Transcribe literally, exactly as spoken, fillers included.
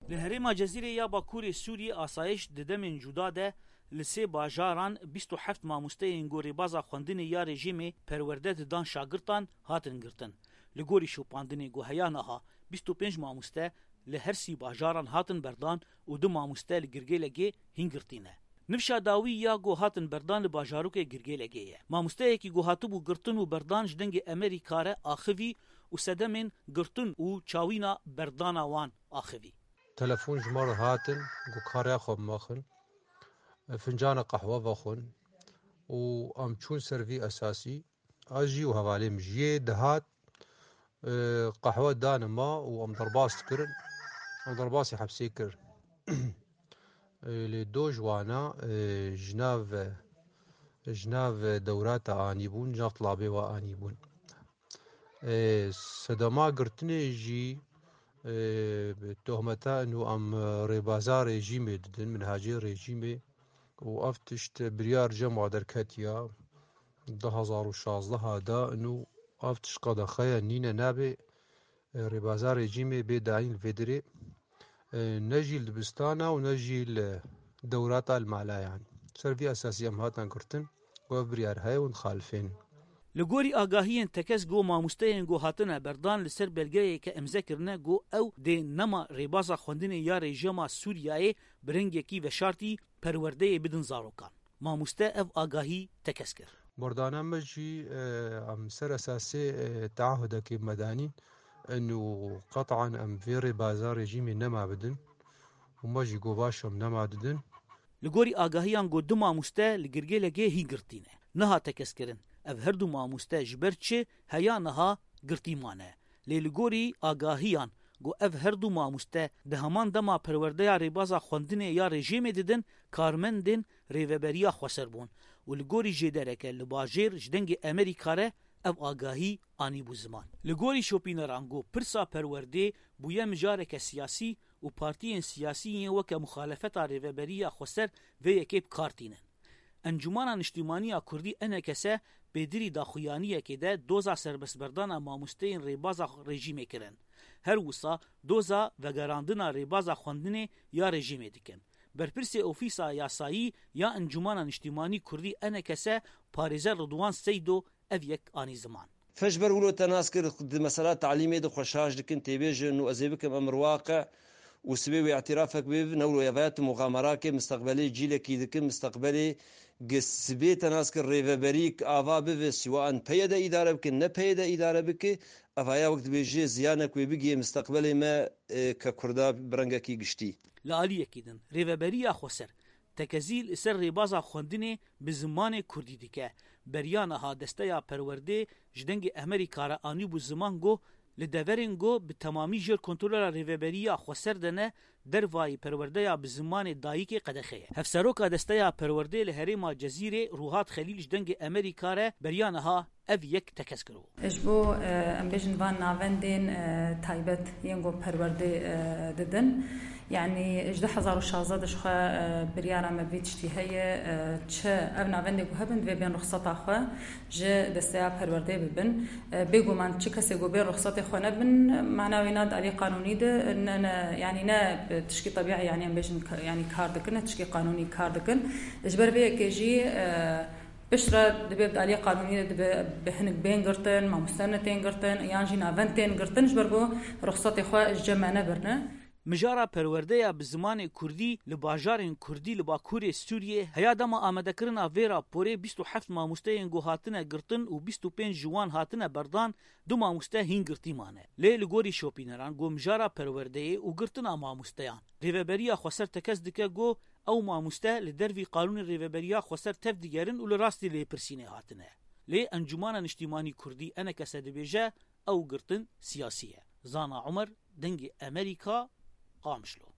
لهريما جزيرة يا باكوري سوري آسایش ددمن جودا ده لسه باجاران بیست و هفت ماموستین گوری بازا خوندنی یا رژیم پرورده دان شاگرتان هاتن گرتن لگوری شوپاندنی گو هیانها بیست و پنج ماموسته لهر سی باجاران هاتن بردان و دو ماموسته لگرگی لگی هنگرتینه نفشا داوی یا گو هاتن بردان لباجارو که گرگی لگیه ماموسته یکی گو هاتو بو گرتن و بردان جدنگ امریکاره آخوی و سدمن گرتن و چاوینا بردانا وان آخوی تلفون جمار هاتن گو کاریا خوب ماخن فنجان قهوه بخون و ام چون سروی اساسی اجي وهوالي مجيه دهات قهوه دان ما و ام ضرباس كرن ام ضرباسي حبسي كر لدو جوانا جناف جناف دورات انيبون جناف طلابي وانيبون سدما قرتني جي تهمتا انه ام ريبازار ريجيمي ددن من هاجي ريجيمي و افتشت بريار جمع دركاتيا ده هزار و شازده هادا انو افتش قد خيا نينا نابي ريبازار ريجيمي بيداين الفيدري نجي البستانا ونجي الدورات المعلا يعني سرفي اساسية مهاتنا قرتن و بريار هاي ونخالفين لگوری آگاهی تکس گو ماموستین گو هاتنه بردان لسر بلگه که امزه کرنه گو او ده نما ریبازا خوندن یا رژیما سوریای برنگی کی و شرطی پرورده بدن زاروکان ماموسته او آگاهی تکس کر بردانا مجي ام سر اساسي تعهدك مداني انه قطعا ام في ريبازا رژیمی نما بدن ومجي گو باشم نما ددن لگوری آگاهیان گو دو ماموسته لگرگه لگه هی گرتینه نها تکس کرن او هر دو ماموسته جبرچه هیا نها گرتیمانه لیلگوری آگاهیان گو او هر دو ماموسته ده همان دما پرورده یا ریبازا خوندنه یا رژیم دیدن کارمندن ریوبریا خوصر بون و لگوری جدرکه لباجیر جدنگ امریکاره او آگاهی آنی بو زمان لگوری شوپینران گو پرسا پرورده بویا مجارک سیاسی و پارتیین سیاسی وکه مخالفتا ریوبریا خوصر و یکیب کارتینن انجمانا نشتیمانیا کردی انکسه بدری داخویانیه که ده دوزا سربسبردان ماموستین ریبازا رژیمه کرن هر وصا دوزا وگراندنا ریبازا خوندنه یا رژیمه دکن برپرس اوفیسا یاسایی یا انجمانا نشتیمانی کردی انکسه پاريزر رضوان سيدو اف یک آنی زمان فجبر ولو تناسكر مسألة تعليمية دو خشاش دكن تيبيج انه ازيبكم امر واقع وسبب اعترافك بنولو يفات مغامرات مستقبلي جيلك يذكر مستقبلي قسبي تناسكر ريفابريك آفا بف سواء بيدا إدارة بك نه بيدا إدارة بك أفايا وقت بيجي زيانك ويبقي مستقبلي ما ككردا برنگكي قشتي لآلية كيدن ريفابريا خوسر تکزیل سر ریبازا خوندنه بزمان کردی دیکه بریانها دستیا پرورده جدنگ امریکاره آنی بو زمان گو لدورین گو به تمامی جر کنترل ریوبریا خوسر دنه دروای پرورده یا بزمان دایک قدخه هفسروکا دستیا پرورده لهریما جزیره روحات خلیل جدنگ امریکاره بریانها اف یک تکس کرو اجبو ام بجن وان ناوندین تایبت ینگو پرورده ددن يعني اجده هزار و شازده شخوا بريارا ما بيتشتي هي تش ابنا وندي گو هبن و بين رخصتا خو ج دستيا پرورده ببن بيگو من چه کسی گو بين رخصت خو نبن معناوي ناد علي قانوني ده ان يعني نا تشكي طبيعي يعني ام بيجن يعني كار دكن تشكي قانوني كار دكن اجبر بيه كيجي بشرة دبيب علي قانوني دب بهنك بين قرطن ما مستنتين قرطن يانجي نافنتين قرطن جبرگو رخصت خو جمعنا برنا مجارا پرورده یا بزمان کردی لباجارین کردی لباکوری سوریه هیا دما آمده کرنا ویرا پوره بیست و هفت ماموسته گو هاتنه گرتن و بیست و پنج جوان هاتنه بردان دو ماموسته هین گرتی مانه لی لگوری شوپینران گو مجارا پرورده و گرتنا ماموستهان ریوبریا خوسر تکس دکه گو او ماموسته لدروی قانون ریوبریا خوسر تف دیگرن و لراستی لی پرسینه هاتنه لی انجمان نشتیمانی کردی انا کسد بیجه او گرتن سیاسیه زانا عمر دنگ امریکا قامشلو